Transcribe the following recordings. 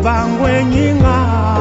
bangwe nyinga.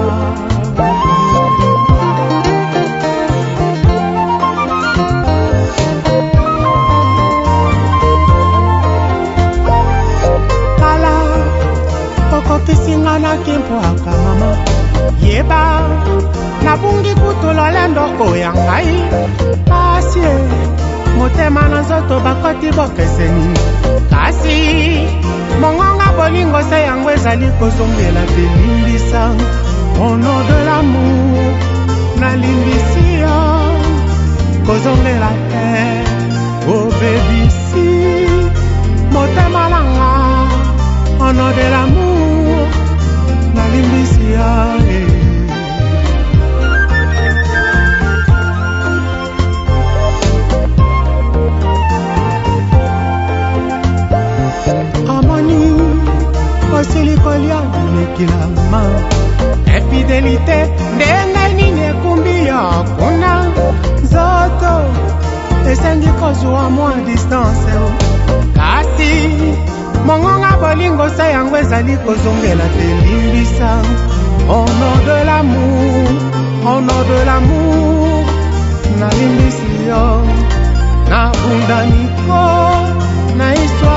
Kala okokisinga na kimpwaka mama yeba nabungi kutulo lendo oya ngai pasie motema na nzoto bakoti bokeseni kasi mongonga bolingo se yango ezali kozongela te limbisa au nom de l'amour nalimbisi yo kozongela te obebisi motema nanga au nom de l'amour nalimbisi yo silikolia nekilama infidelité ndenge nini ekumbi yo kuna nzoto esengi kozwa mwa distance kasi mongonga bolingo se yango ezali kozongela te limbisa au nom de l'amour au nom de l'amour nalimbisi yo na bundaniko na histoire